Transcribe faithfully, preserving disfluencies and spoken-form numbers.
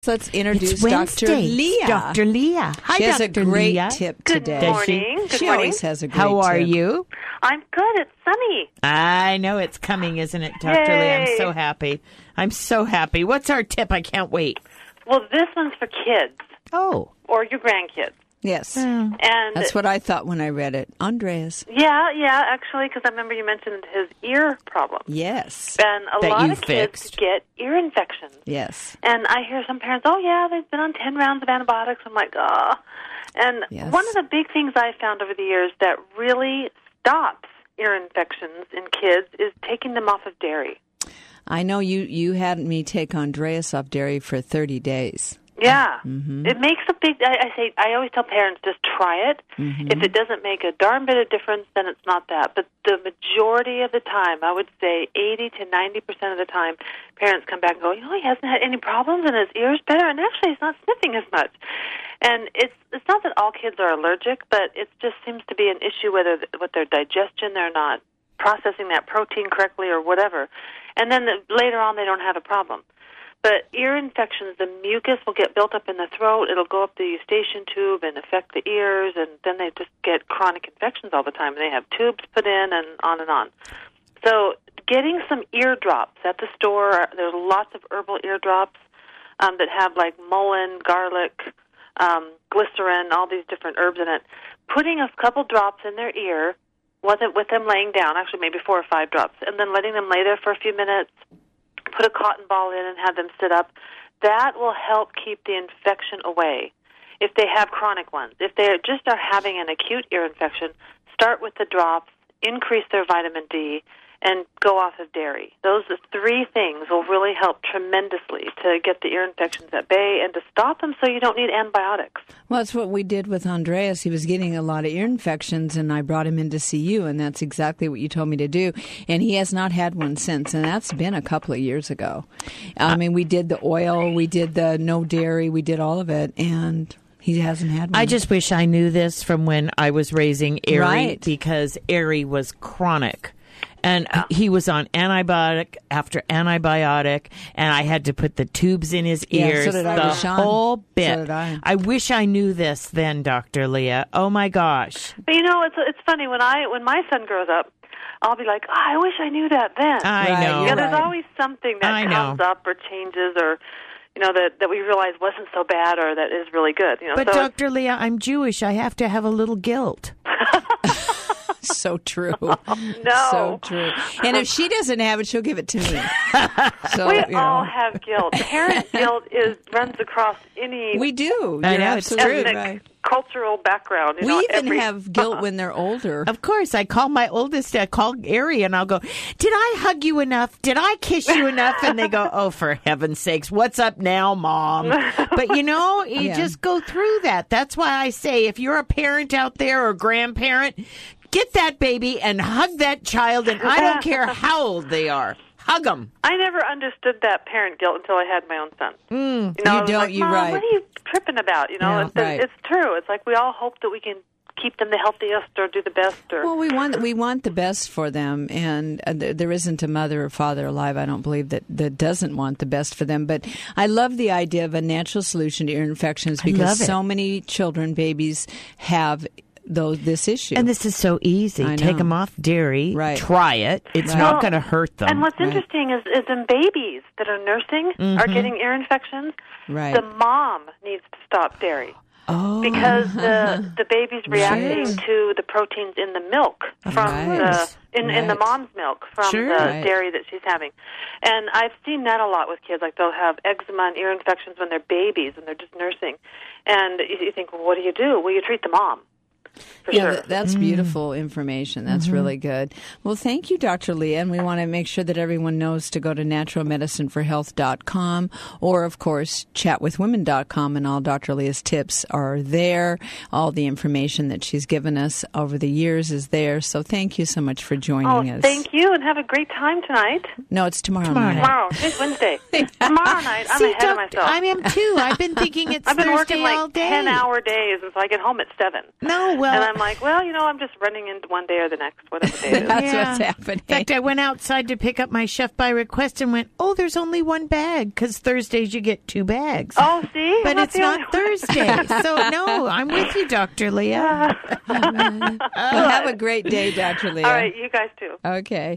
let's introduce It's Doctor Wednesday. Leah. Doctor Leah. Hi, She has Doctor a great Leah. tip Good today. morning. Good She morning. always has a great How are tip. you? I'm good. It's sunny. I know it's coming, isn't it, Doctor Leah? I'm Yay. so happy. I'm so happy. What's our tip? I can't wait. Well, this one's for kids Oh. or your grandkids. Yes. And That's what I thought when I read it. Andreas. yeah, yeah, actually, because I remember you mentioned his ear problem. Yes. And a That lot you of kids fixed. get ear infections. Yes. And I hear some parents, oh, yeah, they've been on ten rounds of antibiotics. I'm like, oh. And Yes. one of the big things I found over the years that really stops ear infections in kids is taking them off of dairy. I know you, you had me take Andreas off dairy for thirty days. Yeah, Mm-hmm. it makes a big. I, I say I always tell parents just try it. Mm-hmm. If it doesn't make a darn bit of difference, then it's not that. But the majority of the time, I would say eighty to ninety percent of the time, parents come back and go, you know, he hasn't had any problems and his ear's better, and actually he's not sniffing as much. And it's it's not that all kids are allergic, but it just seems to be an issue whether with their digestion they're not processing that protein correctly or whatever. And then the, later on they don't have a problem. But ear infections, the mucus will get built up in the throat. It'll go up the eustachian tube and affect the ears, and then they just get chronic infections all the time. And they have tubes put in and on and on. So getting some ear drops at the store, there's lots of herbal ear drops um, that have like mullein, garlic, um, glycerin, all these different herbs in it. Putting a couple drops in their ear, wasn't with them laying down, actually maybe four or five drops, and then letting them lay there for a few minutes, put a cotton ball in and have them sit up. That will help keep the infection away if they have chronic ones. If they just are having an acute ear infection, start with the drops, increase their vitamin D, and go off of dairy. Those three things will really help tremendously to get the ear infections at bay and to stop them so you don't need antibiotics. Well, that's what we did with Andreas. He was getting a lot of ear infections, and I brought him in to see you, and that's exactly what you told me to do. And he has not had one since, and that's been a couple of years ago. I mean, we did the oil, we did the no dairy, we did all of it, and he hasn't had one. I just wish I knew this from when I was raising Aerie, Right. because Aerie was chronic. And he was on antibiotic after antibiotic, and I had to put the tubes in his Yeah, so ears, did I the with Sean. whole bit. So did I. wish I knew this then, Doctor Leah. Oh my gosh. But you know, it's it's funny when I when my son grows up, I'll be like, oh, I wish I knew that then. I Right, know. you're yeah, there's right. always something that I comes know. up or changes or, you know, that, that we realize wasn't so bad or that is really good. You know, But so Doctor Leah, I'm Jewish. I have to have a little guilt. So true. no. So true. And if she doesn't have it, she'll give it to me. So, we you know. all have guilt. Parent guilt is runs across any We do. I You're know, it's absolutely ethnic, right. cultural background. You We know, even every, have guilt when they're older. Of course, I call my oldest, I call Aerie, and I'll go, did I hug you enough? Did I kiss you enough? And they go, oh, for heaven's sakes, what's up now, Mom? But, you know, you Yeah. just go through that. That's why I say, if you're a parent out there or grandparent, get that baby and hug that child, and I don't care how old they are. Hug them. I never understood that parent guilt until I had my own son. Mm. You know, You I was don't, like, you're Mom, right. what are you tripping about? You know, Yeah, it's, right. it's true. It's like we all hope that we can keep them the healthiest or do the best. Or Well, we want we want the best for them, and uh, th- there isn't a mother or father alive, I don't believe, that, that doesn't want the best for them. But I love the idea of a natural solution to ear infections love because it. so many children, babies, have those this issue. And this is so easy. I Take know. them off dairy. Right. Try it. It's Right. not Well, going to hurt them. And what's Right. interesting is, is in babies that are nursing are getting ear infections, Right. the mom needs to stop dairy oh, because the the baby's reacting Right. to the proteins in the milk from Right. the in, in the Right. mom's milk from Sure. the Right. dairy that she's having. And I've seen that a lot with kids. Like they'll have eczema and ear infections when they're babies and they're just nursing. And you, you think, well, what do you do? Well, you treat the mom. For yeah, sure. th- that's beautiful information. That's really good. Well, thank you, Doctor Leah. And we want to make sure that everyone knows to go to natural medicine for health dot com or, of course, chat with women dot com, and all Doctor Leah's tips are there. All the information that she's given us over the years is there. So thank you so much for joining Oh, us. thank you, and have a great time tonight. No, it's tomorrow, Tomorrow night. Tomorrow, today's Wednesday. Tomorrow night, I'm See, ahead of Doc- myself. I am too. I've been thinking it's I've been Thursday working like all day. ten-hour days, and so I get home at seven. No, well, Well, and I'm like, well, you know, I'm just running into one day or the next, whatever day it is. That's Yeah. what's happening. In fact, I went outside to pick up my chef by request and went, oh, there's only one bag because Thursdays you get two bags. Oh, see? But I'm it's the not only one. Thursday. So, no, I'm with you, Doctor Leah. Well, have a great day, Doctor Leah. All right, you guys too. Okay.